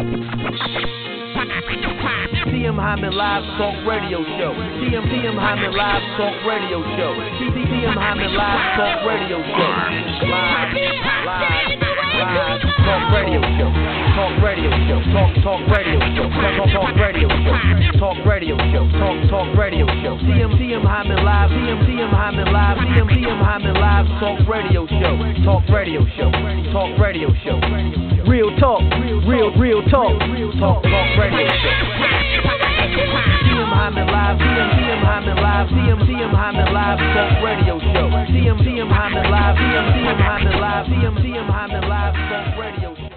TM Hyman Live Talk Radio Show. TM Hyman Live Talk Radio Show. TM Hyman Live Talk Radio Show. Live Talk Radio Show. Talk Radio Show. Talk Radio Show. Talk Radio Show. Talk Radio Show. Talk Radio Show. TM Hyman Live. TM Hyman Live. TM Hyman Live Talk Radio Show. Talk Radio Show. Talk Radio Show. Real talk. Real talk. Talk Radio Show. TM Hyman Live, TM Hyman Live, TM Hyman Live Talk Radio Show. TM Hyman Live, TM Hyman Live, TM Hyman Live Talk Radio Show.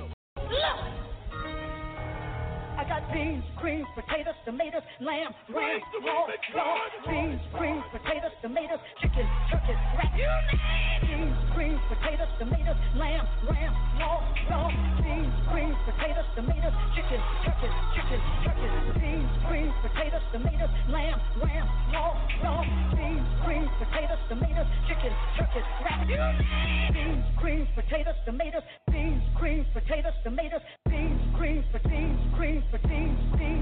I got beans, greens, potatoes, tomatoes, lamb, ram, raw, beans, greens, potatoes, tomatoes, chicken, turkey, rat. Beans, greens, potatoes, tomatoes, lamb, ram, raw, beans, greens, potatoes, tomatoes, chicken, turkey, beans, greens, potatoes, tomatoes, lamb, ram, raw, beans, greens, potatoes, tomatoes, chicken, turkey, rat. Beans, greens, potatoes, tomatoes, beans, greens, potatoes, tomatoes, beans, greens, potatoes, greens, beans,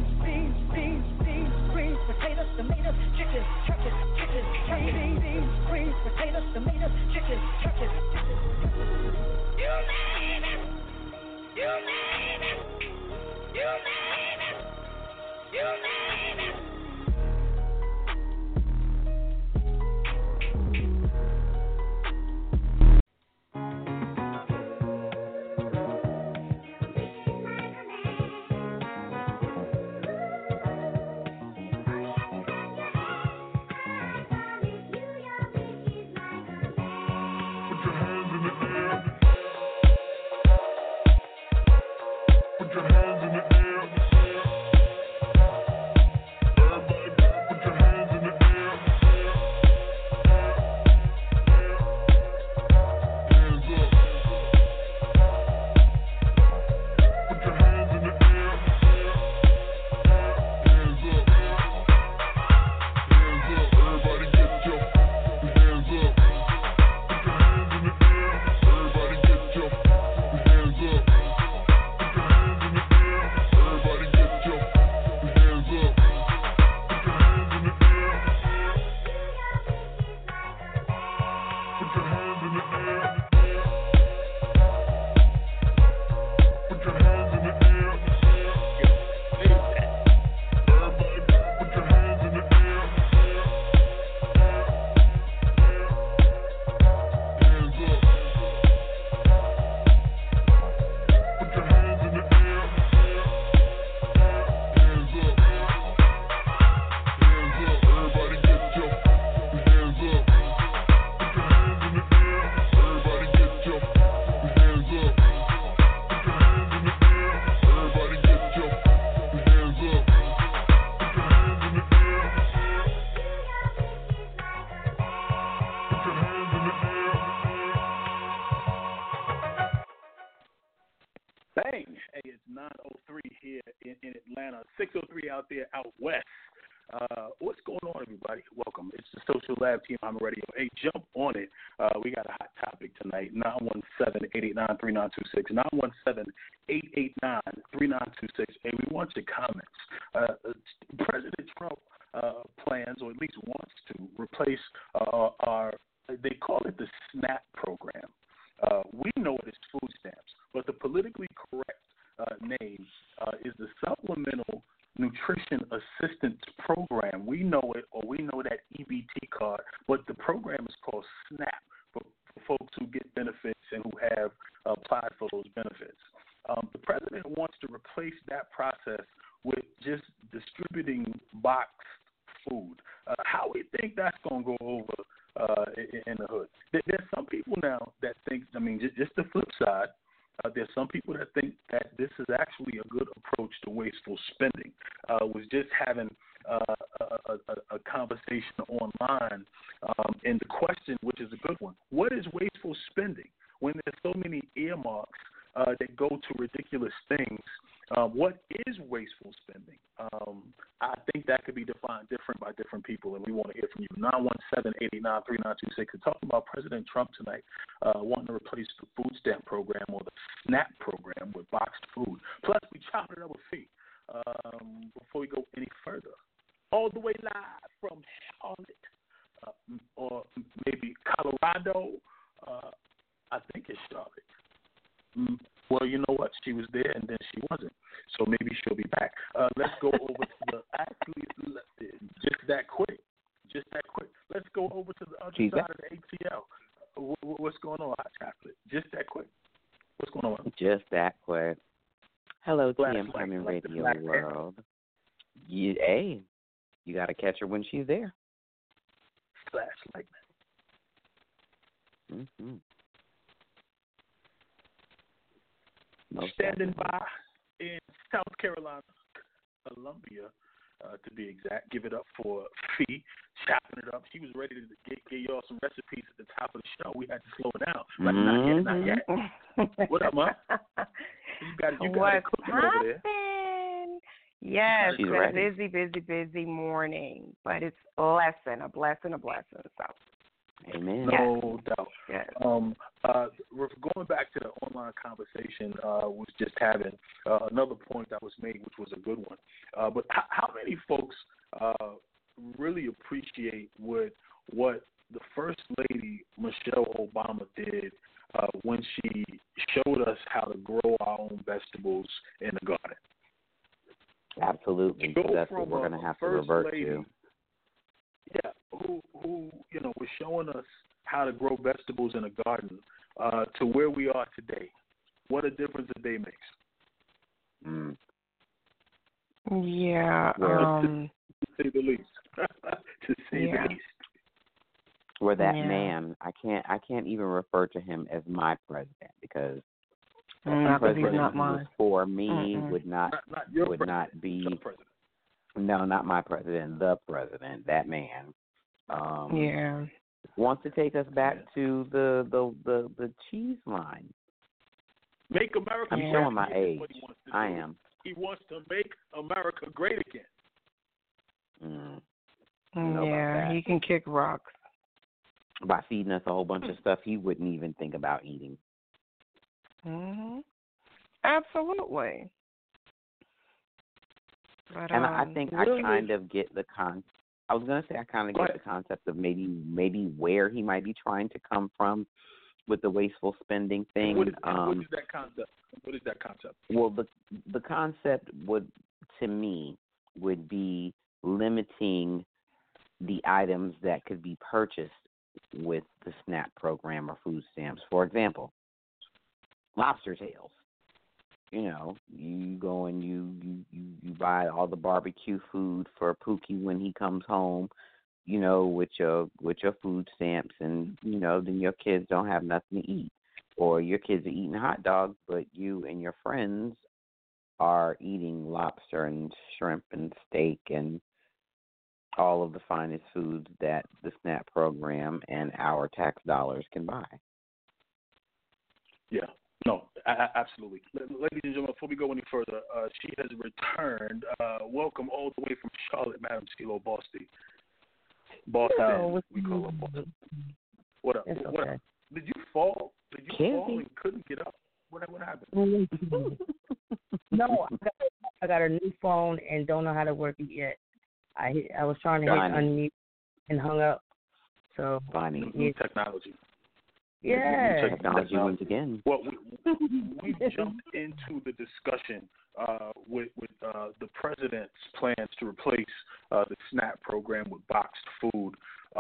greens, potatoes, tomatoes, chicken, turkey, beans, greens, potatoes, tomatoes, chicken, turkey. You name it. You name it. You name it. You name it. Bang! Hey, it's 9:03 here in Atlanta, 6:03 out there out west. What's going on, everybody? Welcome. It's the Social Lab Team Hyman Radio. Hey, jump on it. We got a hot topic tonight, 917-889-3926, 917-889-3926. Hey, we want your comments. President Trump plans, or at least wants to, replace they call it the SNAP program. We know it as food stamps, but the politically correct name is the Supplemental Nutrition Assistance Program. We know it, or we know that EBT card, but the program is called SNAP for folks who get benefits and who have applied for those benefits. The president wants to replace that process with just distributing boxed food. How we think that's going to go over in the hood? There's some people now that think, just the flip side, there's some people that think that this is actually a good approach to wasteful spending. Was just having a conversation online, and the question, which is a good one, what is wasteful spending? When there's so many earmarks that go to ridiculous things, what is wasteful spending? I think that could be be defined different by different people, and we want to hear from you. 917-889-3926. We're talking about President Trump tonight, wanting to replace the food stamp program or the SNAP program with boxed food. Plus, we chopped it up with Fee. Before we go any further, all the way live from Charlotte, or maybe Colorado. I think it's Charlotte. Well, you know what? She was there and then she wasn't. So maybe she'll be back. Let's go over to the just that quick. Let's go over to the other side of the ATL. What's going on, Hot Chocolate? Just that quick. What's going on? Just that quick. Hello, TM Herman Radio World. Hey, you got to catch her when she's there. Flash lightning. Mm-hmm. Standing by in South Carolina, Columbia, to be exact. Give it up for Fee, chopping it up. She was ready to get y'all some recipes at the top of the show. We had to slow it down, but not yet. What up, Ma? You got it cooking over there. Yes, She's a busy morning, but it's a blessing. So. Amen. No doubt. Yes. We're going back to the online conversation was just having. Another point that was made, which was a good one. But how many folks really appreciate what the First Lady Michelle Obama did when she showed us how to grow our own vegetables in the garden? Absolutely. That's what we're going to have to revert to. Yeah, who was showing us how to grow vegetables in a garden to where we are today. What a difference a day makes. Yeah. To say the least. To say the least. Where that man, I can't even refer to him as my president because president not mine. For me would not be. No, not my president. The president, that man. Wants to take us back to the cheese line. Make America. I'm showing my age. I am. He wants to make America great again. He can kick rocks. By feeding us a whole bunch of stuff he wouldn't even think about eating. Absolutely. But, and I think I kind of get the I was going to say I kind of get the concept of maybe where he might be trying to come from with the wasteful spending thing. What is that concept? Well, the concept to me, would be limiting the items that could be purchased with the SNAP program or food stamps. For example, lobster tails. You go and you buy all the barbecue food for Pookie when he comes home, with your food stamps, and then your kids don't have nothing to eat, or your kids are eating hot dogs, but you and your friends are eating lobster and shrimp and steak and all of the finest foods that the SNAP program and our tax dollars can buy. Yeah. No, absolutely. Ladies and gentlemen, before we go any further, she has returned. Welcome all the way from Charlotte, Madam CeeLo Boston. We call her Boston. What up? What up? Did you fall? Fall and couldn't get up? What happened? No, I got a new phone and don't know how to work it yet. I was trying to hit unmute and hung up. So new technology. Yeah. Technology once again. Well, we jumped into the discussion with the president's plans to replace the SNAP program with boxed food.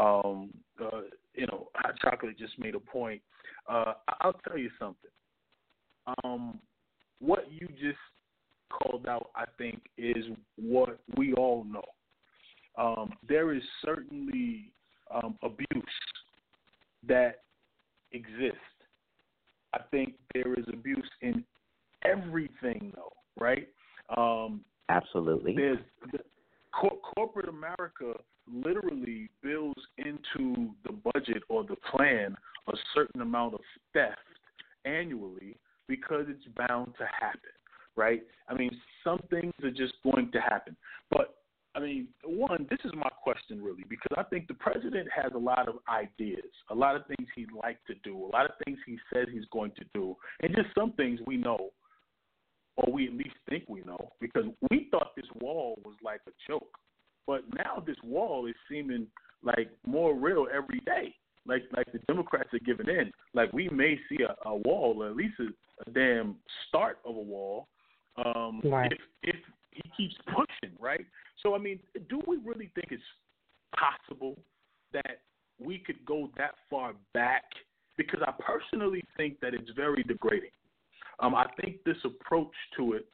Hot Chocolate just made a point. I'll tell you something. What you just called out, I think, is what we all know. There is certainly abuse that exists. I think there is abuse in everything, though, right? Absolutely. There's corporate America literally builds into the budget or the plan a certain amount of theft annually because it's bound to happen, right? I mean, some things are just going to happen. But I mean, one, this is my question really, because I think the president has a lot of ideas, a lot of things he'd like to do, a lot of things he said he's going to do, and just some things we know, or we at least think we know, because we thought this wall was like a joke. But now this wall is seeming like more real every day. Like the Democrats are giving in. Like we may see a wall, or at least a damn start of a wall, right. if he keeps pushing, right? So, I mean, do we really think it's possible that we could go that far back? Because I personally think that it's very degrading. I think this approach to it,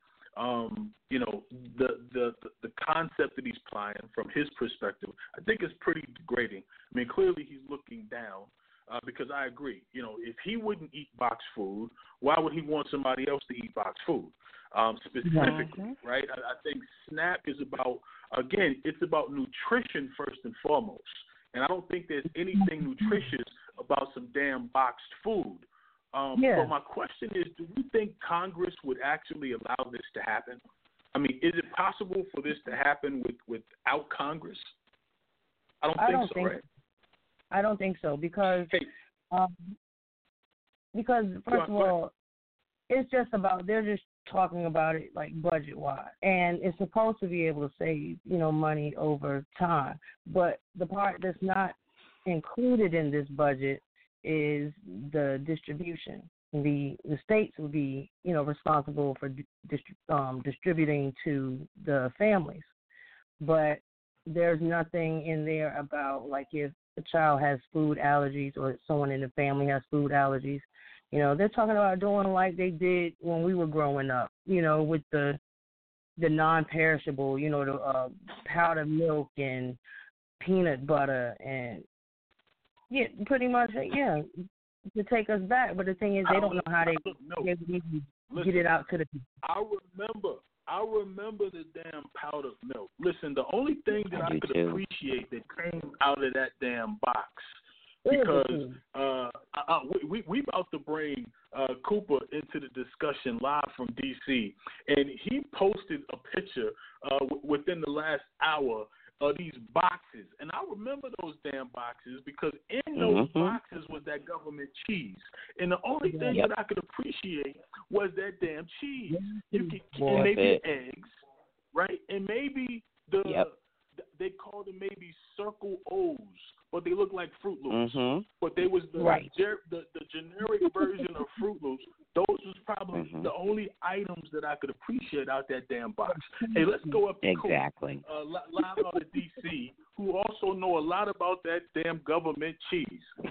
the concept that he's applying from his perspective, I think is pretty degrading. I mean, clearly he's looking down because I agree. You know, if he wouldn't eat boxed food, why would he want somebody else to eat boxed food? Specifically, right? I think SNAP is about, again, it's about nutrition first and foremost. And I don't think there's anything nutritious about some damn boxed food. But my question is, do you think Congress would actually allow this to happen? I mean, is it possible for this to happen without Congress? I don't think so, right? I don't think so because first of all, it's just about, they're just talking about it like budget-wise, and it's supposed to be able to save, money over time. But the part that's not included in this budget is the distribution. The states will be, responsible for distributing to the families, but there's nothing in there about like if a child has food allergies or someone in the family has food allergies. They're talking about doing like they did when we were growing up, with the non-perishable, the powdered milk and peanut butter and, pretty much, to take us back. But the thing is, they don't know how they get it out to the people. I remember the damn powdered milk. Listen, the only thing that I could appreciate that came out of that damn box, because we about to bring Cooper into the discussion live from D.C., and he posted a picture within the last hour of these boxes. And I remember those damn boxes because in those boxes was that government cheese. And the only thing that I could appreciate was that damn cheese. You could and maybe eggs, right? And maybe they called them maybe Circle O's, but they look like Fruit Loops. But they was the generic version of Fruit Loops. Those was probably the only items that I could appreciate out that damn box. Hey, let's go up to exactly. live out of D.C., who also know a lot about that damn government cheese.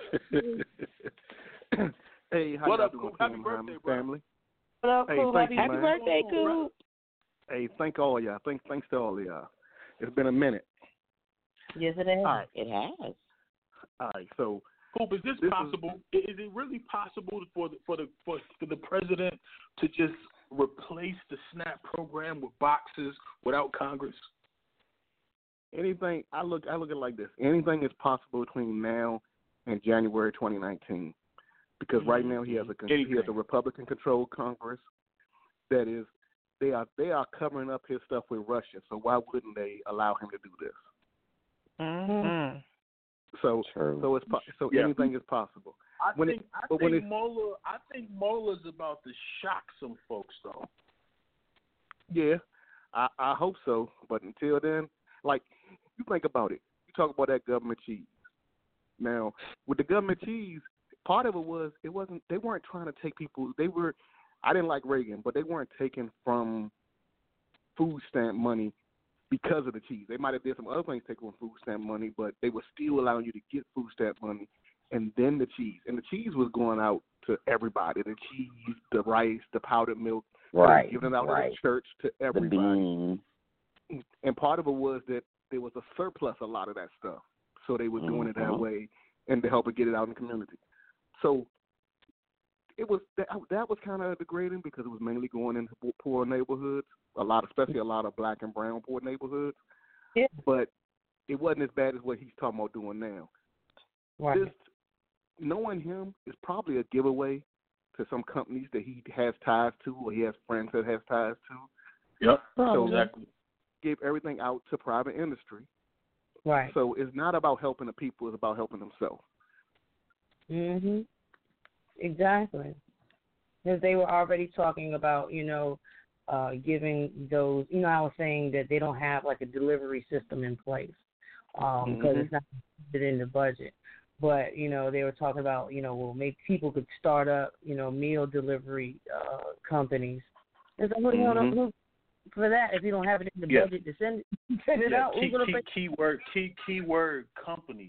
Hey, how what up, doing, Happy birthday, family? What up, hey, Coop? Happy birthday, Coop. Hey, thank all of y'all. Thanks to all of y'all. It's been a minute. Yes, it has. All right. It has. All right, so Coop, is this possible? Is it really possible for the president to just replace the SNAP program with boxes without Congress? Anything, I look at it like this. Anything is possible between now and January 2019, because right now he has a Republican-controlled Congress. That is, they are covering up his stuff with Russia. So why wouldn't they allow him to do this? So anything is possible. I think Mueller's about to shock some folks, though. Yeah, I hope so. But until then, like, you think about it. You talk about that government cheese. Now, with the government cheese, part of it was they weren't trying to take people. I didn't like Reagan, but they weren't taking from food stamp money because of the cheese. They might have did some other things taking from food stamp money, but they were still allowing you to get food stamp money and then the cheese. And the cheese was going out to everybody. The cheese, the rice, the powdered milk. Right. Giving it out to the church to everybody. The beans. And part of it was that there was a surplus a lot of that stuff. So they were doing it that way and to help it get it out in the community. So it was that was kind of degrading because it was mainly going into poor neighborhoods, especially a lot of black and brown poor neighborhoods. Yeah. But it wasn't as bad as what he's talking about doing now. Right. Just knowing him is probably a giveaway to some companies that he has ties to or he has friends that has ties to. Yep. So exactly. gave everything out to private industry. Right. So it's not about helping the people; it's about helping themselves. Exactly. Because they were already talking about, giving those. I was saying that they don't have like a delivery system in place because it's not included in the budget. But they were talking about maybe people could start up meal delivery companies. And so who for that if you don't have it in the budget to send it out? Who's gonna pay? Keyword companies.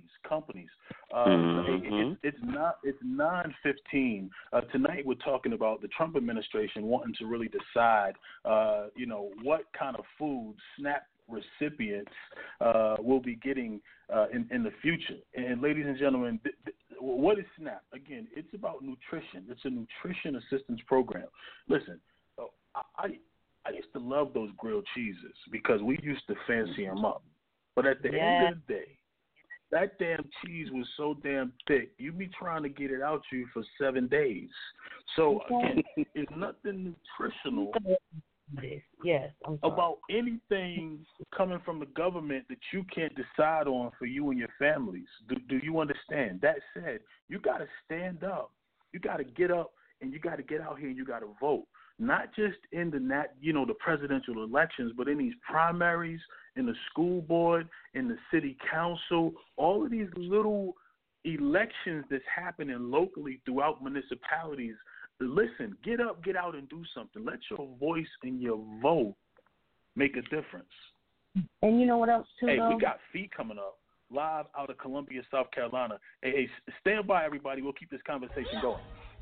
It's 9:15. Tonight we're talking about the Trump administration wanting to really decide, what kind of food SNAP recipients will be getting in the future. And ladies and gentlemen, what is SNAP? Again, it's about nutrition. It's a nutrition assistance program. Listen, I used to love those grilled cheeses because we used to fancy them up. But at the end of the day, that damn cheese was so damn thick, you be trying to get it out you for 7 days. So, again, it's nothing nutritional about anything coming from the government that you can't decide on for you and your families. Do you understand? That said, you got to stand up. You got to get up and you got to get out here and you got to vote. Not just in the presidential elections, but in these primaries, in the school board, in the city council, all of these little elections that's happening locally throughout municipalities. Listen, get up, get out, and do something. Let your voice and your vote make a difference. And you know what else, too, Hey, we got Fee coming up live out of Columbia, South Carolina. Hey, stand by, everybody. We'll keep this conversation going.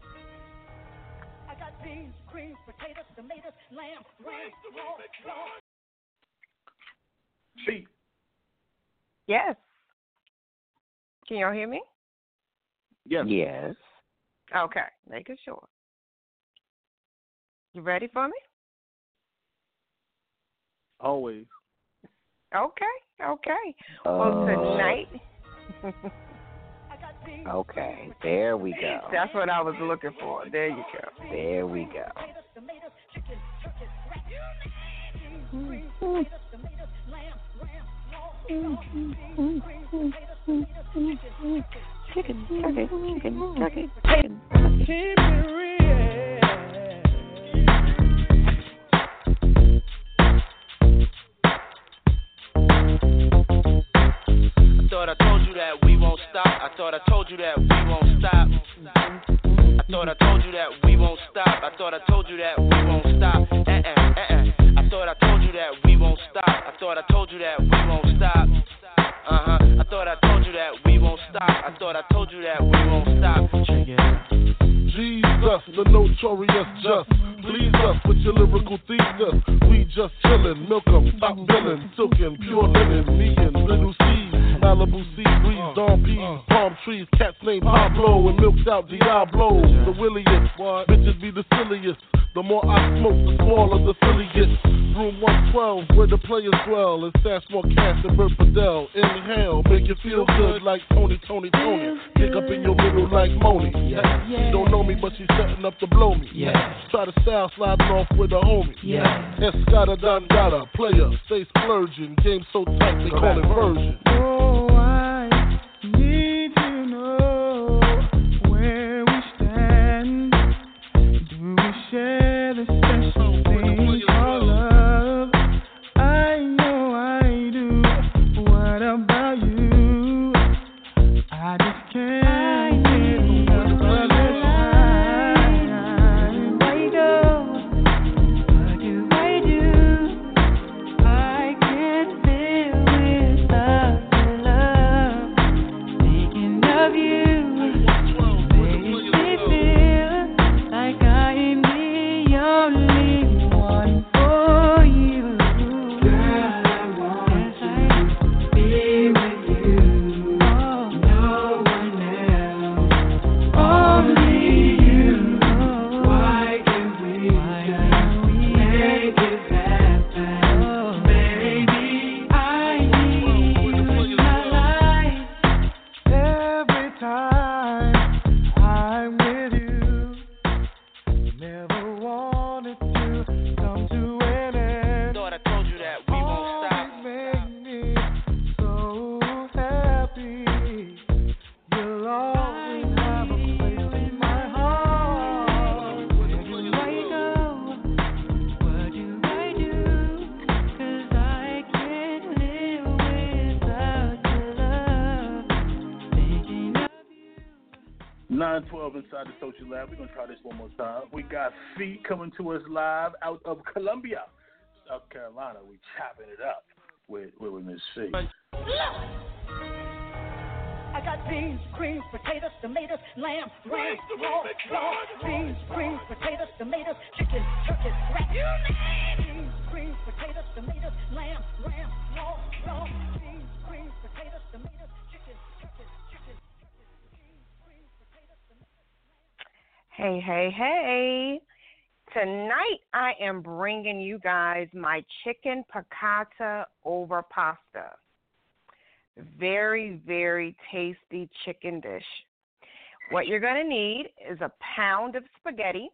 I got beans, greens, potatoes, tomatoes, lamb, raw. Fee. Yes. Can y'all hear me? Yes. Okay, making sure. You ready for me? Always. Okay. Well, tonight. Okay, there we go. That's what I was looking for. There you go. There we go. Chicken, turkey. Keep it real. I thought I told you that we won't stop. I thought I told you that we won't stop. I thought I told you that we won't stop. I thought I told you that we won't stop. I thought I told you that we won't stop. I thought I told you that we won't stop. I thought I told you that we won't stop. I thought I told you that we won't stop. Check it out. Jesus, the notorious just. Please us with your lyrical thesis. We just chillin', milk 'em, top billin', silkin', pure linen, me and little C, Malibu sea breeze, dawn peas, palm trees, cats named Pablo, and milked out Diablo. The williest, bitches be the silliest. The more I smoke, the smaller the silly gets. Room 112, where the players dwell, and stash more cash than Bert Fidel. Inhale, make you feel good like Tony. Kick up in your middle like Moni. She don't know me, but she's setting up to blow me. Try to style sliding off with a homie. Escada Dangada, player, stay splurging. Game so tight, they call it version. Oh, I need to know where we stand. Do we share the special thing called love? I know I do. What about you? I just can't get enough of it. I go. What do I do? I can't live without 912 inside the Social Lab. We're going to try this one more time. We got Fee coming to us live out of Columbia, South Carolina. We chopping it up with Miss Fee. I got beans, cream, potatoes, tomatoes, lamb, ram, raw, beans, cream, potatoes, tomatoes, chicken, turkey, rat. Beans, cream, potatoes, tomatoes, lamb, ram, raw, beans, cream, potatoes, tomatoes, chicken, turkey, beans, cream, potatoes, tomatoes, Hey, hey, hey. Tonight I am bringing you guys my chicken piccata over pasta. Very, very tasty chicken dish. What you're going to need is a pound of spaghetti,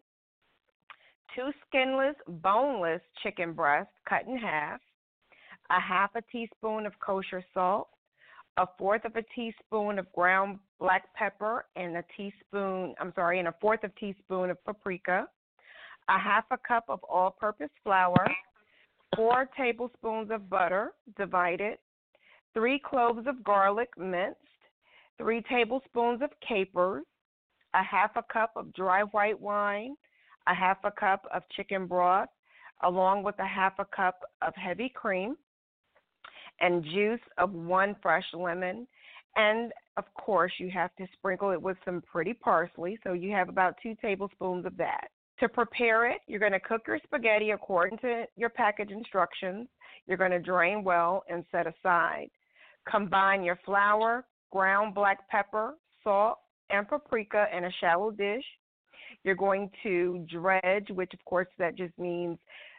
2 skinless, boneless chicken breasts cut in half, a half a teaspoon of kosher salt, a fourth of a teaspoon of ground black pepper, and a fourth of a teaspoon of paprika, a half a cup of all-purpose flour, 4 tablespoons of butter divided, 3 cloves of garlic minced, 3 tablespoons of capers, a half a cup of dry white wine, a half a cup of chicken broth, along with a half a cup of heavy cream, and juice of 1 fresh lemon. And, of course, you have to sprinkle it with some pretty parsley, so you have about 2 tablespoons of that. To prepare it, you're going to cook your spaghetti according to your package instructions. You're going to drain well and set aside. Combine your flour, ground black pepper, salt, and paprika in a shallow dish. You're going to dredge, which of course that just means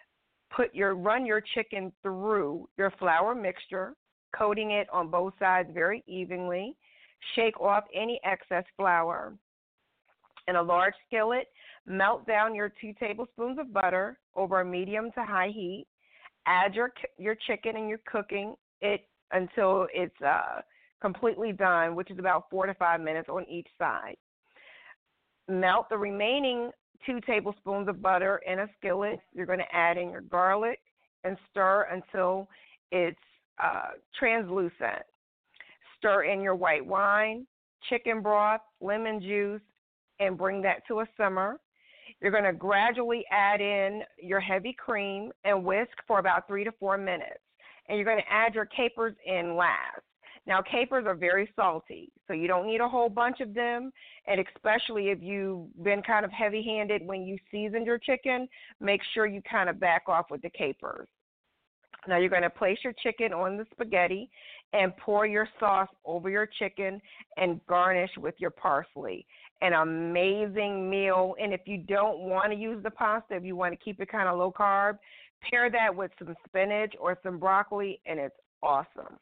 run your chicken through your flour mixture, coating it on both sides very evenly. Shake off any excess flour. In a large skillet, melt down your 2 tablespoons of butter over a medium to high heat. Add your chicken and you're cooking it until it's completely done, which is about 4 to 5 minutes on each side. Melt the remaining 2 tablespoons of butter in a skillet. You're going to add in your garlic and stir until it's translucent. Stir in your white wine, chicken broth, lemon juice, and bring that to a simmer. You're going to gradually add in your heavy cream and whisk for about 3 to 4 minutes. And you're going to add your capers in last. Now, capers are very salty, so you don't need a whole bunch of them, and especially if you've been kind of heavy-handed when you seasoned your chicken, make sure you kind of back off with the capers. Now, you're going to place your chicken on the spaghetti and pour your sauce over your chicken and garnish with your parsley. An amazing meal, and if you don't want to use the pasta, if you want to keep it kind of low carb, pair that with some spinach or some broccoli, and it's awesome.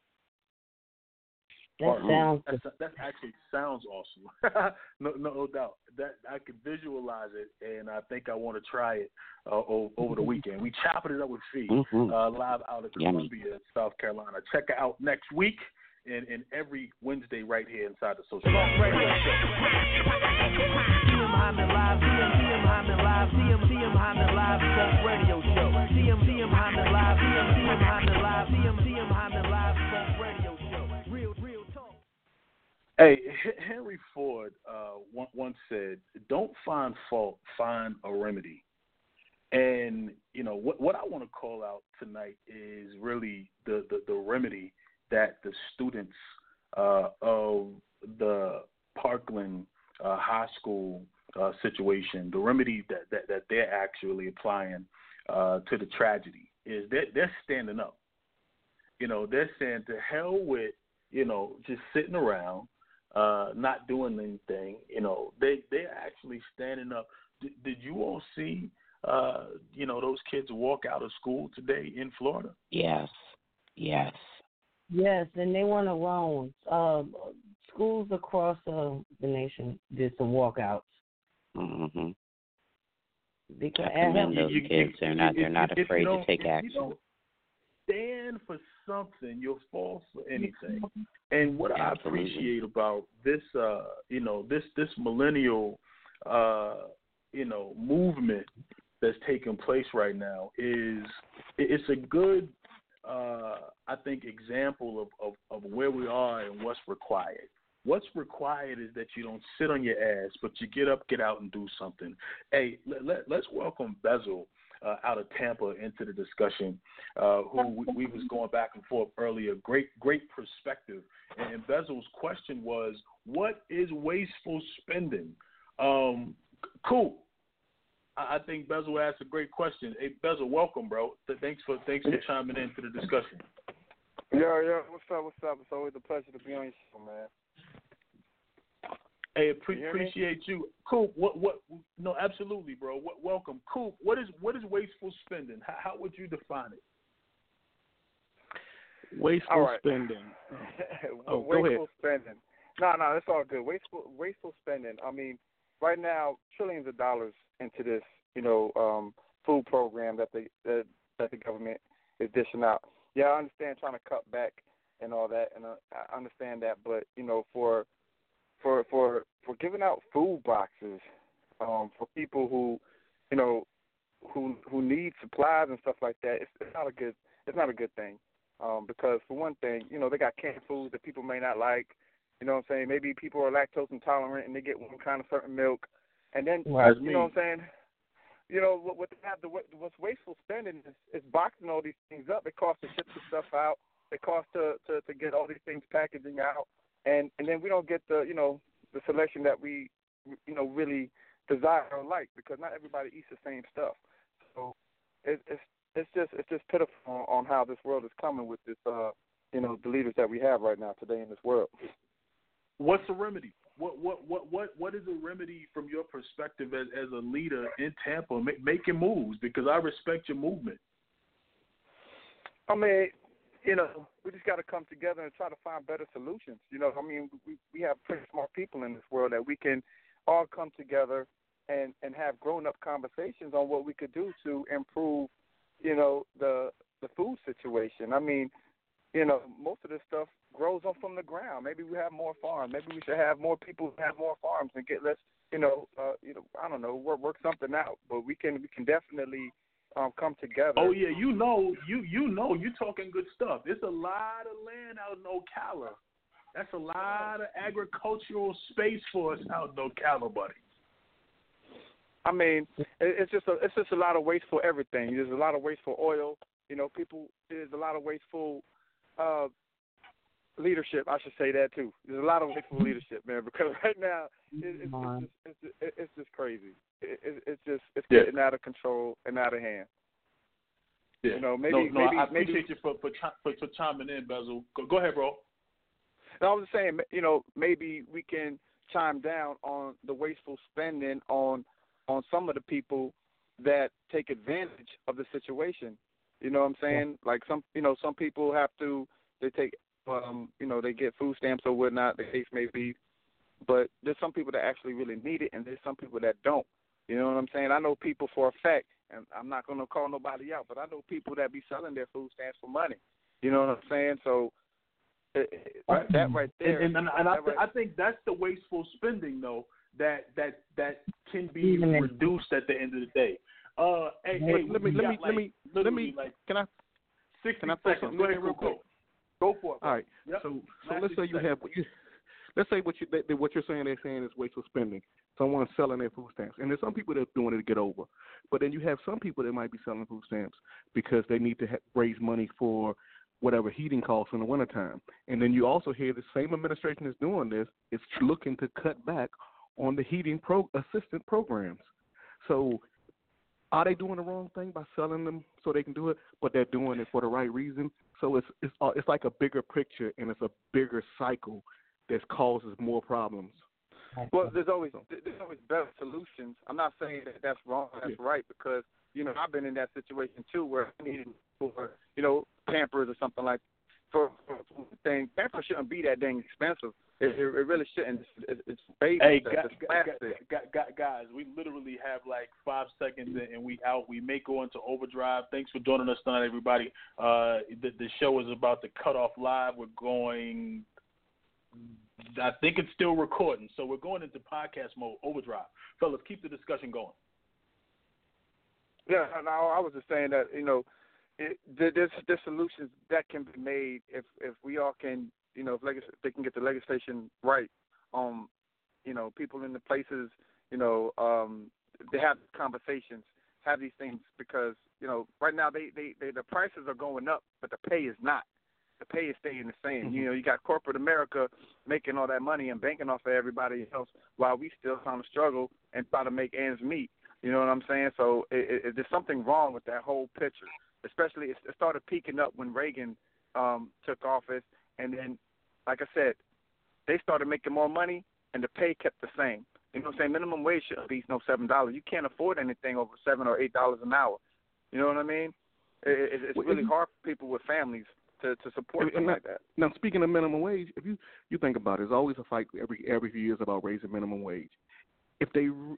That actually sounds awesome. no doubt. That I can visualize it, and I think I want to try it over the weekend. We chopping it up with Fee, live out of Columbia, South Carolina. Check her out next week and every Wednesday right here inside the Social Radio Show. CM Hyman Live, CM Hyman Live, CM Hyman Live, Funk Radio Show. CM Hyman Live, CM Hyman Live, CM Hyman Live, Funk Radio Show. Real talk. Hey, Henry Ford once said, "Don't find fault, find a remedy." And what I want to call out tonight is really the remedy that the students of the Parkland High School situation, the remedy that they're actually applying to the tragedy is they're standing up. They're saying to hell with just sitting around, not doing anything. They're actually standing up. Did you all see those kids walk out of school today in Florida? Yes. Yes, and they weren't alone. Schools across the nation did some walkouts. Mm-hmm. Because I commend those kids. They're not afraid to take action. If you don't stand for something, you'll fall for anything. And what I appreciate about this, this millennial, movement that's taking place right now is it's a good, I think, example of where we are and what's required. What's required is that you don't sit on your ass, but you get up, get out, and do something. Hey, let's welcome Bezel out of Tampa into the discussion, who we was going back and forth earlier. Great perspective. And Bezel's question was, what is wasteful spending? Cool. I think Bezel asked a great question. Hey, Bezel, welcome, bro. Thanks for chiming into the discussion. Yo, what's up? It's always a pleasure to be on your show, man. Hey, appreciate you. Coop, what? No, absolutely, bro. Welcome, Coop. What is wasteful spending? How would you define it? Wasteful spending. Wasteful go ahead. Spending. No, it's all good. Wasteful spending. I mean, right now, trillions of dollars into this, food program that the government is dishing out. Yeah, I understand trying to cut back and all that, and I understand that, but for giving out food boxes for people who need supplies and stuff like that, it's not a good thing. Because for one thing, they got canned foods that people may not like. You know what I'm saying? Maybe people are lactose intolerant and they get one kind of certain milk, and then know what I'm saying? What's wasteful spending is boxing all these things up. It costs to ship the stuff out. It costs to get all these things packaging out, and then we don't get the selection that we really desire or like, because not everybody eats the same stuff. So it's just pitiful on how this world is coming with this the leaders that we have right now today in this world. What's the remedy? What is a remedy from your perspective as a leader in Tampa making moves? Because I respect your movement. I mean, we just got to come together and try to find better solutions. We have pretty smart people in this world that we can all come together and have grown-up conversations on what we could do to improve, the food situation. I mean, most of this stuff grows up from the ground. Maybe we have more farms. Maybe we should have more people who have more farms and get less, I don't know, work something out. But we can definitely come together. Oh yeah, you're talking good stuff. There's a lot of land out in Ocala. That's a lot of agricultural space for us out in Ocala, buddy. I mean, it's just a lot of wasteful everything. There's a lot of wasteful oil. There's a lot of wasteful leadership. I should say that too. There's a lot of wasteful leadership, man. Because right now it's just crazy. It's getting out of control and out of hand. Yeah. I appreciate you for chiming in, Bezel. Go ahead, bro. And I was just saying, maybe we can chime down on the wasteful spending on some of the people that take advantage of the situation. You know what I'm saying? Like some people they take, they get food stamps or whatnot, the case may be. But there's some people that actually really need it, and there's some people that don't. You know what I'm saying? I know people for a fact, and I'm not going to call nobody out, but I know people that be selling their food stamps for money. You know what I'm saying? So that right there. And I think that's the wasteful spending, though, that can be reduced at the end of the day. Let me. Can I? 60 seconds. Go ahead, real quick. Go for it. All right. Yep. So let's say you have. Let's say what you're saying. They're saying is wasteful spending. Someone's selling their food stamps, and there's some people that are doing it to get over. But then you have some people that might be selling food stamps because they need to raise money for whatever heating costs in the wintertime. And then you also hear the same administration is doing this. It's looking to cut back on the heating assistant programs. So are they doing the wrong thing by selling them so they can do it? But they're doing it for the right reason. So it's like a bigger picture, and it's a bigger cycle that causes more problems. Well, there's always better solutions. I'm not saying that that's wrong, that's right, because I've been in that situation too, where I needed for Pampers or something like for thing. Pampers shouldn't be that dang expensive. It really shouldn't. It's baby. Hey, guys, we literally have like 5 seconds and we out. We may go into overdrive. Thanks for joining us tonight, everybody. The show is about to cut off live. We're going. I think it's still recording, so we're going into podcast mode, overdrive. Fellas, keep the discussion going. Yeah, no, I was just saying that there's solutions that can be made if we all can if they can get the legislation right, people in the places, they have conversations, have these things, because right now the prices are going up, but the pay is not. The pay is staying the same. Mm-hmm. You got corporate America making all that money and banking off of everybody else, while we still kind of struggle and try to make ends meet. You know what I'm saying? So there's something wrong with that whole picture. Especially, it started peaking up when Reagan took office, and then, like I said, they started making more money, and the pay kept the same. You know what I'm saying? Minimum wage shouldn't be no $7. You can't afford anything over $7 or $8 an hour. You know what I mean? It's really hard for people with families to support something like that. Now, speaking of minimum wage, if you think about it, there's always a fight every few years about raising minimum wage. If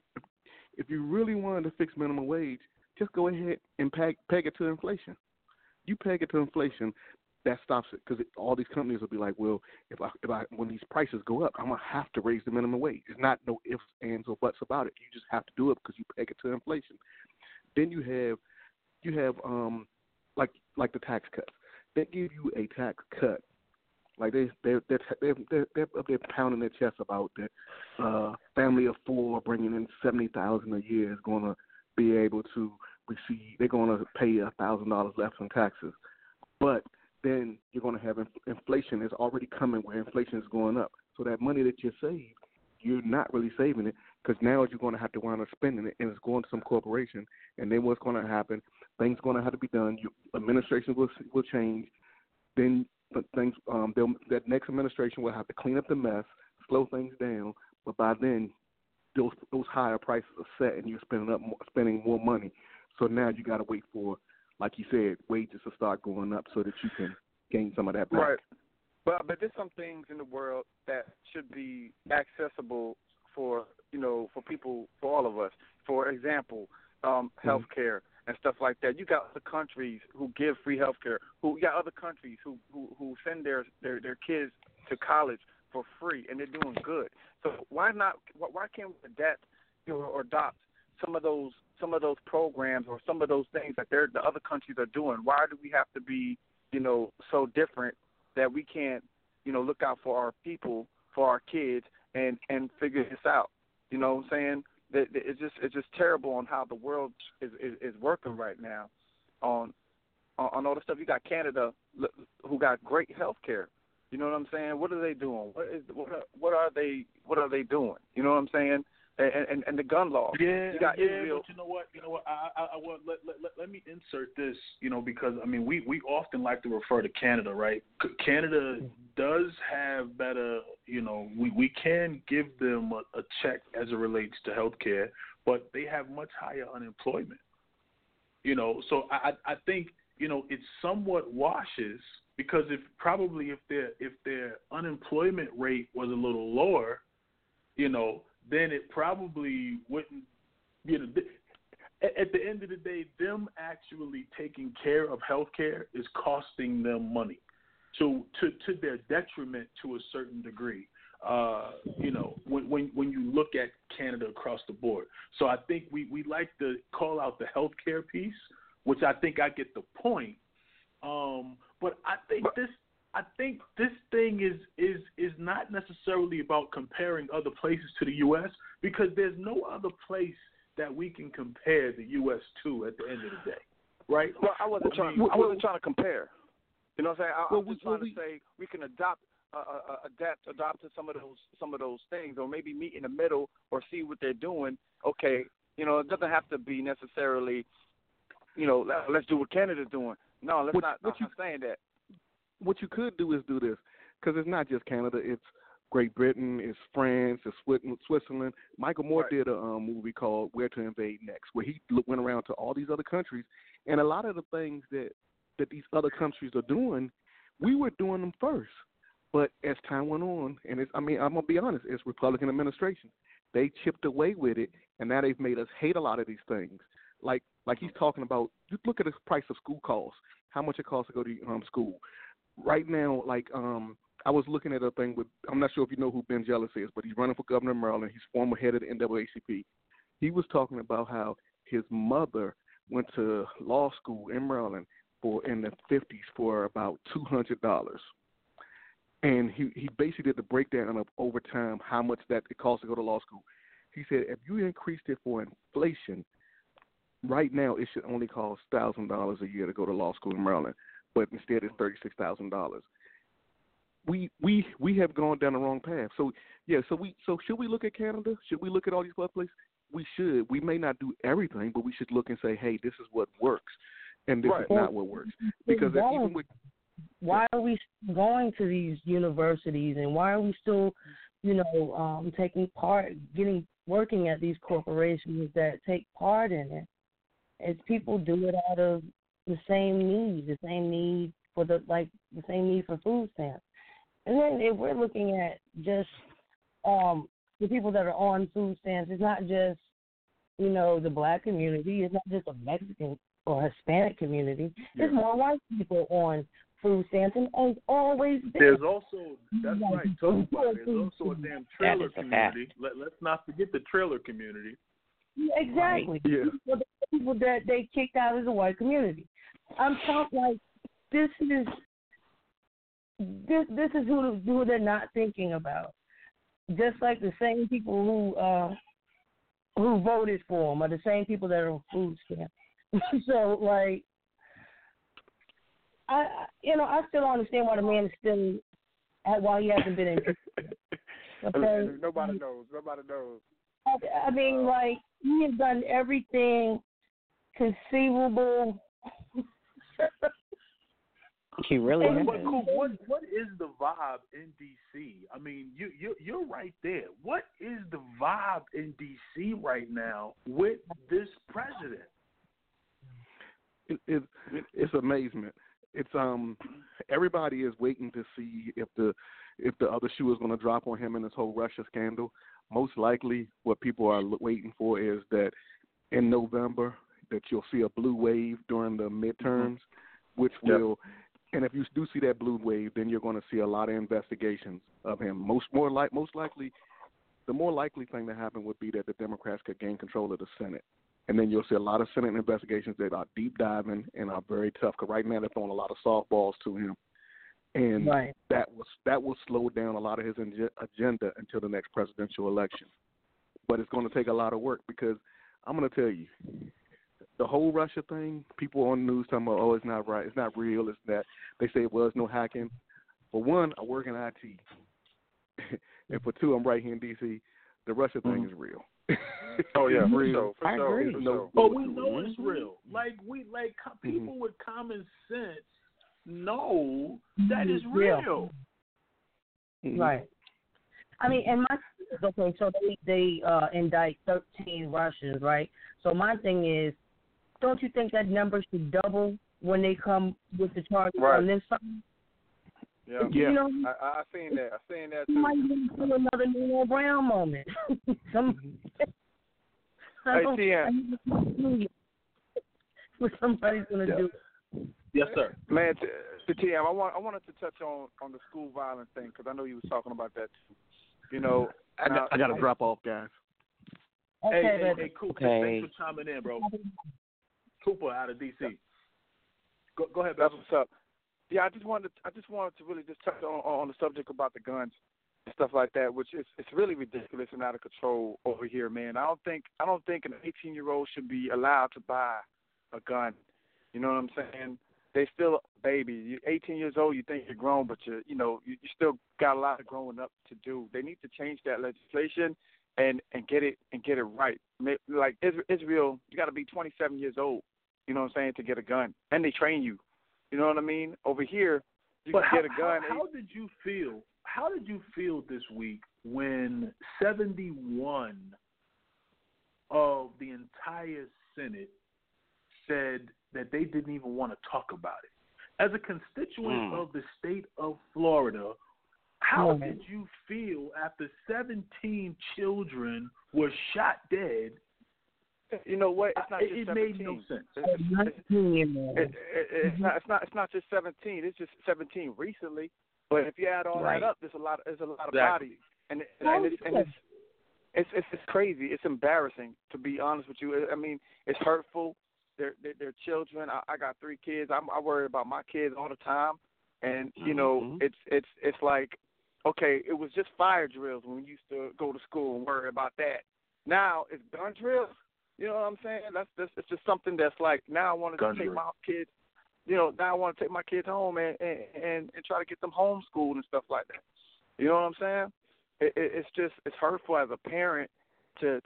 you really wanted to fix minimum wage, just go ahead and peg it to inflation. You peg it to inflation, that stops it, because all these companies will be like, well, if I when these prices go up, I'm gonna have to raise the minimum wage. There's not no ifs, ands, or buts about it. You just have to do it because you peg it to inflation. Then you have like the tax cuts. They give you a tax cut. Like they're up there pounding their chest about that. Family of four bringing in $70,000 a year is going to be able to receive. They're going to pay $1,000 less in taxes, but then you're going to have inflation is already coming where inflation is going up. So that money that you saved, you're not really saving it, because now you're going to have to wind up spending it, and it's going to some corporation. And then what's going to happen? Things are going to have to be done. Administration will change. Then that next administration will have to clean up the mess, slow things down. But by then, those higher prices are set, and you're spending more money. So now you got to wait for, like you said, wages to start going up so that you can gain some of that back. Right. But there's some things in the world that should be accessible for people, for all of us. For example, healthcare and stuff like that. You got other countries who give free healthcare. You got other countries who send their kids to college for free, and they're doing good. So why can't we adapt or adopt some of those programs or some of those things that the other countries are doing? Why do we have to be so different that we can't look out for our people, for our kids, and figure this out? You know what I'm saying? It's just terrible on how the world is working right now on all the stuff. You got Canada, who got great health care. You know what I'm saying? What are they doing? What are they doing? You know what I'm saying? And the gun law. Yeah, you got Israel. But you know what? I want let me insert this. Because I mean, we often like to refer to Canada, right? Canada does have better. We can give them a check as it relates to healthcare, but they have much higher unemployment. So I think it somewhat washes, because if their unemployment rate was a little lower, then it probably wouldn't, at the end of the day, them actually taking care of healthcare is costing them money, to their detriment to a certain degree. When you look at Canada across the board. So I think we like to call out the healthcare piece, which I think I get the point. But I think this thing is not necessarily about comparing other places to the U.S., because there's no other place that we can compare the U.S. to at the end of the day, right? Well, I wasn't trying to compare. You know what I'm saying? I was trying to say we can adapt to some of those things, or maybe meet in the middle, or see what they're doing. Okay, it doesn't have to be necessarily, let's do what Canada's doing. No, I'm not saying that. What you could do is do this, because it's not just Canada. It's Great Britain, it's France, it's Switzerland. Michael Moore did a movie called Where to Invade Next, where he went around to all these other countries, and a lot of the things that these other countries are doing, we were doing them first. But as time went on, and I'm going to be honest, it's Republican administration. They chipped away with it, and now they've made us hate a lot of these things. Like he's talking about, you look at the price of school costs, how much it costs to go to school. Right now, I was looking at a thing with, I'm not sure if you know who Ben Jealous is, but he's running for governor of Maryland. He's former head of the NAACP. He was talking about how his mother went to law school in Maryland in the 50s for about $200. And he basically did the breakdown of over time how much that it costs to go to law school. He said if you increased it for inflation, right now it should only cost $1,000 a year to go to law school in Maryland, but instead it's $36,000. We have gone down the wrong path. So so should we look at Canada? Should we look at all these other places? We should. We may not do everything, but we should look and say, hey, this is what works, and this is not what works. Because even with why are we going to these universities, and why are we still, taking part, working at these corporations that take part in it? It's people do it out of the same need for the same need for food stamps. And then if we're looking at just the people that are on food stamps, it's not just, the black community. It's not just a Mexican or Hispanic community. There's more white people on food stamps, and it's always been. There's also, that's right, talk about it. There's also a damn trailer community. Let's not forget the trailer community. Yeah, exactly. Yeah. The people that they kicked out of the white community. I'm talking this is who they're not thinking about. Just like the same people who voted for them are the same people that are on food stamps. So I still don't understand why the man is still why he hasn't been in. Okay? Nobody knows. I mean, he has done everything conceivable. He really has. But what is the vibe in D.C.? I mean, you're right there. What is the vibe in D.C. right now with this president? It's amazement. It's everybody is waiting to see if the other shoe is going to drop on him in this whole Russia scandal. Most likely, what people are waiting for is that in November that you'll see a blue wave during the midterms, which will. And if you do see that blue wave, then you're going to see a lot of investigations of him. Most likely, the more likely thing to happen would be that the Democrats could gain control of the Senate. And then you'll see a lot of Senate investigations that are deep diving and are very tough. Because right now they're throwing a lot of softballs to him, and that will slow down a lot of his agenda until the next presidential election. But it's going to take a lot of work because I'm going to tell you, the whole Russia thing. People on the news talking about, it's not right, it's not real, it's that. They say it was no hacking. For one, I work in IT, and for two, I'm right here in D.C. The Russia thing is real. Oh yeah, for sure. I agree. But we know it's real. People with common sense know that it's real. Right. I mean, and so they indict 13 Russians, right? So my thing is, don't you think that number should double when they come with the charges on this side? Yeah, I seen that. I seen that too. Might be another Nino Brown moment. What somebody's gonna do. Yes, sir. Man, to TM, I wanted to touch on the school violence thing because I know you was talking about that too. I got to drop off, guys. Okay, hey, Cooper, thanks for chiming in, bro. Cooper out of D.C. Go ahead, that's what's up. Yeah, I just wanted to really just touch on the subject about the guns and stuff like that, which it's really ridiculous and out of control over here, man. I don't think an 18-year-old should be allowed to buy a gun. You know what I'm saying? They still a baby. You're 18 years old. You think you're grown, but you still got a lot of growing up to do. They need to change that legislation and get it right. Like Israel, you got to be 27 years old. You know what I'm saying, to get a gun, and they train you. You know what I mean? Over here, you can get a gun. How did you feel? How did you feel this week when 71 of the entire Senate said that they didn't even want to talk about it? As a constituent of the state of Florida, how did you feel after 17 children were shot dead? You know what? It's not just 17. It made no sense. It's not just 17. It's just 17 recently. But if you add all that up, there's a lot of bodies, and it's crazy. It's embarrassing, to be honest with you. I mean, it's hurtful. They're children. I got 3 kids. I worry about my kids all the time. And you know, it's like, okay, it was just fire drills when we used to go to school and worry about that. Now it's gun drills. You know what I'm saying? It's just something that's like, now I want to take my kids. You know, now I want to take my kids home and try to get them homeschooled and stuff like that. You know what I'm saying? It's hurtful as a parent to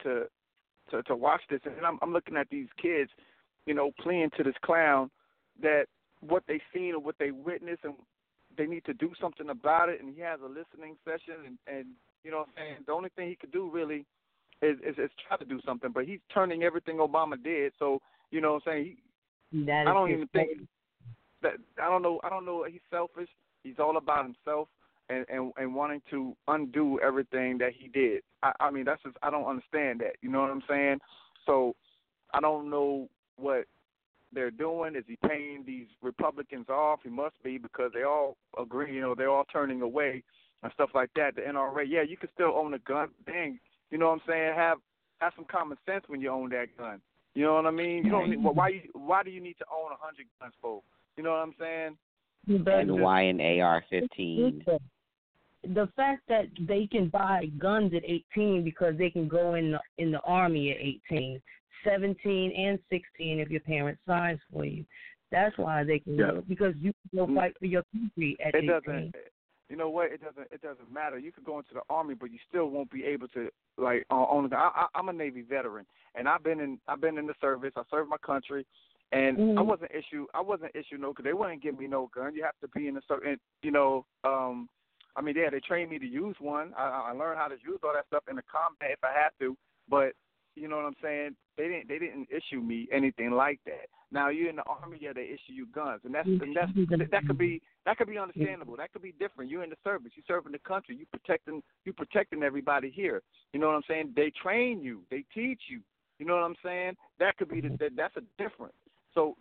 watch this, and I'm looking at these kids, you know, playing to this clown, that what they seen or what they witnessed, and they need to do something about it. And he has a listening session, and you know what I'm saying, the only thing he could do really is try to do something, but he's turning everything Obama did. So you know what I'm saying, I don't even think that, I don't know. He's selfish. He's all about himself and wanting to undo everything that he did. I mean, that's just, I don't understand that. You know what I'm saying? So I don't know what they're doing. Is he paying these Republicans off? He must be, because they all agree. You know, they're all turning away and stuff like that. The NRA, yeah, you can still own a gun. Dang, you know what I'm saying? Have some common sense when you own that gun. You know what I mean? You don't need, why do you need to own 100 guns for? You know what I'm saying? And why an AR-15? The fact that they can buy guns at 18 because they can go in the Army at 18, 17 and 16 if your parents signs for you. That's why they can go, because you can go fight for your country at 18. Doesn't. You know what? It doesn't matter. You could go into the Army, but you still won't be able to like own a gun. I'm a Navy veteran, and I've been in the service. I served my country. And I wasn't issued no, because they wouldn't give me no gun. You have to be in a certain, you know, I mean, yeah, they trained me to use one. I learned how to use all that stuff in the combat if I had to. But you know what I'm saying? They didn't issue me anything like that. Now you're in the Army, yeah, they issue you guns, and that could be understandable. That could be different. You're in the service. You serving the country. You protecting everybody here. You know what I'm saying? They train you. They teach you. You know what I'm saying? That could be that's a difference. So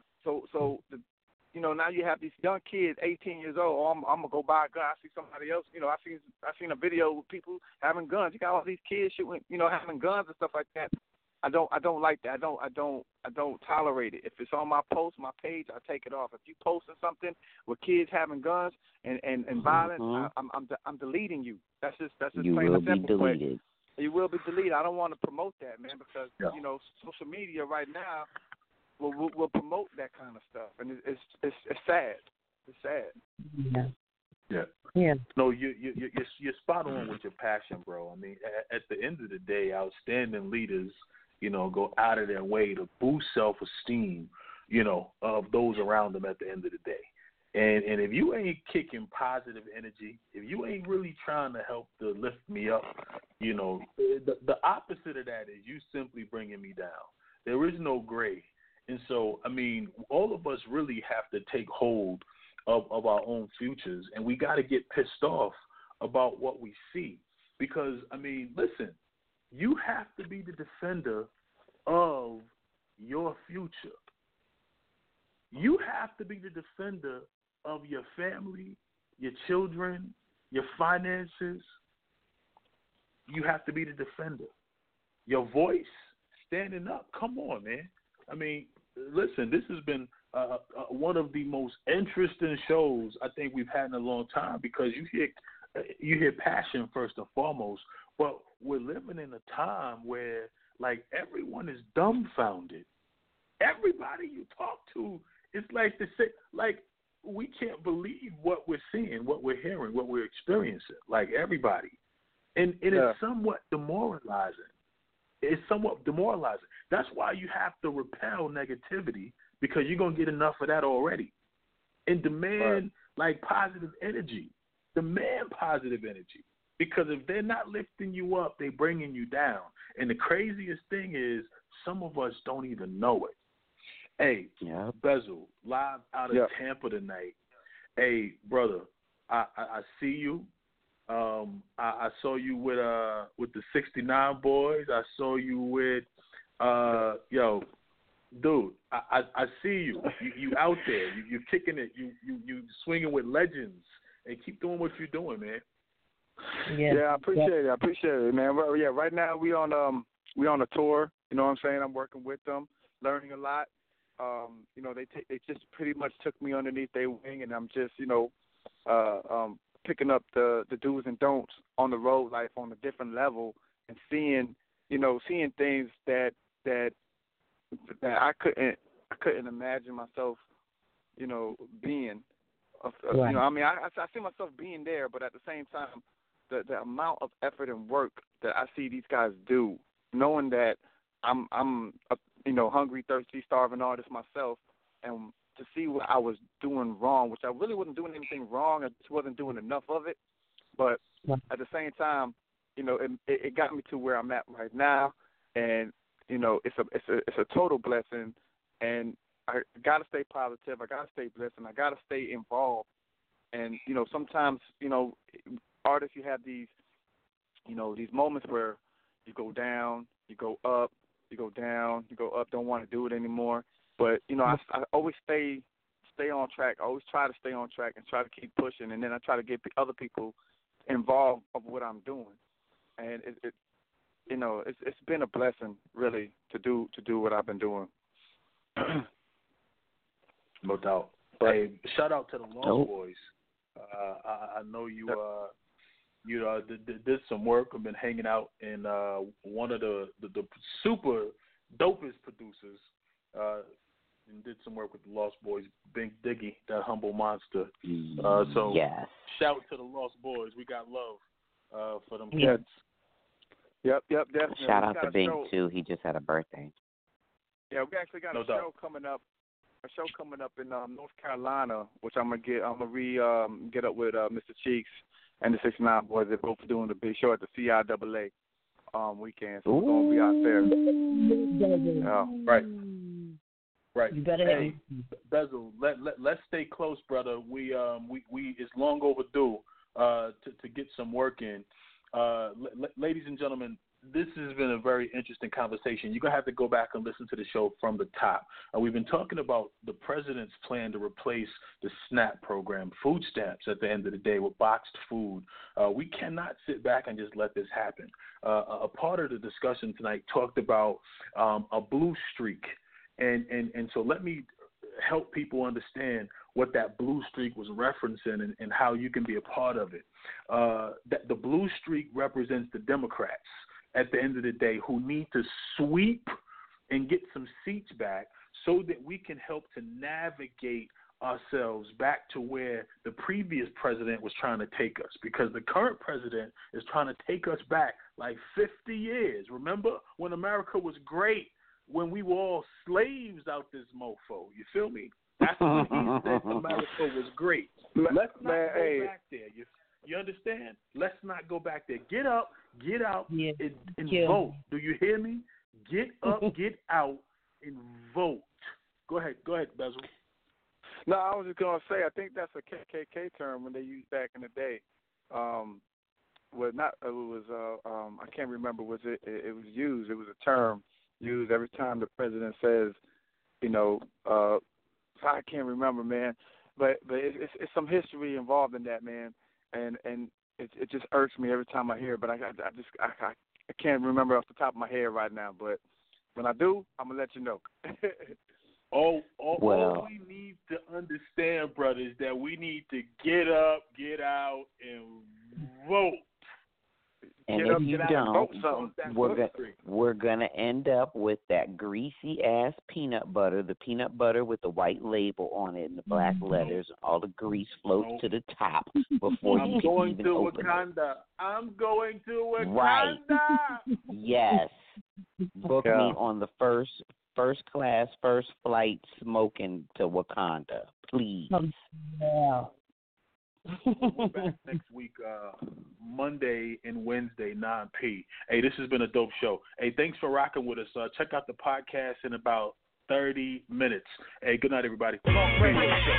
you know, now you have these young kids, 18 years old. Oh, I'm gonna go buy a gun. I see somebody else. You know, I seen a video with people having guns. You got all these kids shooting, you know, having guns and stuff like that. I don't like that. I don't tolerate it. If it's on my post, my page, I take it off. If you posting something with kids having guns and violence, I'm deleting you. That's just you plain and simple. Deleted. You will be deleted. I don't want to promote that, man, because you know, social media right now will promote that kind of stuff, and it's sad. It's sad. Yeah. No, you're spot on with your passion, bro. I mean, at the end of the day, outstanding leaders, you know, go out of their way to boost self-esteem, you know, of those around them at the end of the day. And if you ain't kicking positive energy, if you ain't really trying to help to lift me up, you know, the opposite of that is you simply bringing me down. There is no gray. And so, I mean, all of us really have to take hold of our own futures, and we got to get pissed off about what we see. Because, I mean, listen, you have to be the defender of your future. You have to be the defender of your family, your children, your finances. You have to be the defender. Your voice, standing up. Come on, man. I mean, listen, this has been one of the most interesting shows I think we've had in a long time, because you hear passion first and foremost, but we're living in a time where, like, everyone is dumbfounded. Everybody you talk to, it's like we can't believe what we're seeing, what we're hearing, what we're experiencing, like everybody. And it's somewhat demoralizing. That's why you have to repel negativity, because you're going to get enough of that already. And demand, like, positive energy. Demand positive energy. Because if they're not lifting you up, they're bringing you down. And the craziest thing is, some of us don't even know it. Hey, Bezel, live out of Tampa tonight. Hey, brother, I see you. I saw you with the 69 boys. I saw you with dude. I see you. You out there. You kicking it. You swinging with legends. And keep doing what you're doing, man. Yeah, I appreciate it, man. Well, yeah, right now we on a tour. You know what I'm saying? I'm working with them, learning a lot. You know, they just pretty much took me underneath their wing, and I'm just, you know, picking up the do's and don'ts on the road life on a different level and seeing things that I couldn't imagine myself, being. Right. I mean, I see myself being there, but at the same time, the amount of effort and work that I see these guys do, knowing that I'm hungry, thirsty, starving artist myself, and to see what I was doing wrong, which I really wasn't doing anything wrong, I just wasn't doing enough of it. But at the same time, it got me to where I'm at right now, and it's a total blessing, and I gotta stay positive, I gotta stay blessed, and I gotta stay involved. And sometimes artists, you have these these moments where you go down, you go up, you go down, you go up, don't want to do it anymore. But I always stay on track. I always try to stay on track and try to keep pushing, and then I try to get other people involved of what I'm doing. And it's been a blessing really to do what I've been doing. No doubt. Hey, shout out to the Lost Boys. I know you did some work. I've been hanging out in one of the super dopest producers, and did some work with the Lost Boys, Big Diggy, that humble monster. So yes. Shout out to the Lost Boys. We got love for them Yes. kids. Yep, definitely. Shout out to Bing too. He just had a birthday. Yeah, we actually got a show coming up. A show coming up in North Carolina, which I'm gonna get up with Mr. Cheeks and the 69 Boys. They're both doing the big show at the CIAA weekend, so we're gonna be out there. Right. You better. Hey, Bezel, let's stay close, brother. We it's long overdue to get some work in. Ladies and gentlemen, this has been a very interesting conversation. You're going to have to go back and listen to the show from the top. We've been talking about the president's plan to replace the SNAP program, food stamps at the end of the day, with boxed food. We cannot sit back and just let this happen. A part of the discussion tonight talked about a blue streak. And so let me help people understand what that blue streak was referencing and how you can be a part of it. That the blue streak represents the Democrats at the end of the day who need to sweep and get some seats back so that we can help to navigate ourselves back to where the previous president was trying to take us, because the current president is trying to take us back like 50 years. Remember when America was great, when we were all slaves out this mofo? You feel me? That's when he said America was great. Let's not go back there. You understand? Let's not go back there. Get up, get out, and vote. Do you hear me? Get up, get out, and vote. Go ahead, Bezel. No, I was just going to say, I think that's a KKK term when they used back in the day. I can't remember, it was used. It was a term used every time the president says, I can't remember, man. But it's some history involved in that, man. And it just irks me every time I hear it, but I can't remember off the top of my head right now. But when I do, I'm gonna let you know. All we need to understand, brother, is that we need to get up, get out, and vote. And if you don't, we're gonna end up with that greasy ass peanut butter, the peanut butter with the white label on it and the black letters. All the grease floats to the top before you can even open it. I'm going to Wakanda. Right. Yes. Book me on the first class, first flight smoking to Wakanda, please. Yeah. We're back next week, Monday and Wednesday, 9p. Hey, this has been a dope show. Hey, thanks for rocking with us. Check out the podcast in about 30 minutes. Hey, good night, everybody. Talk Radio Show.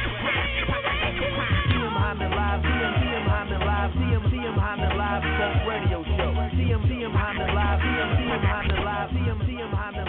CM Hyman Live, CM Hyman Live, CM Hyman Live, Talk Radio Show. CM Hyman Live, CM Hyman Live, CM Hyman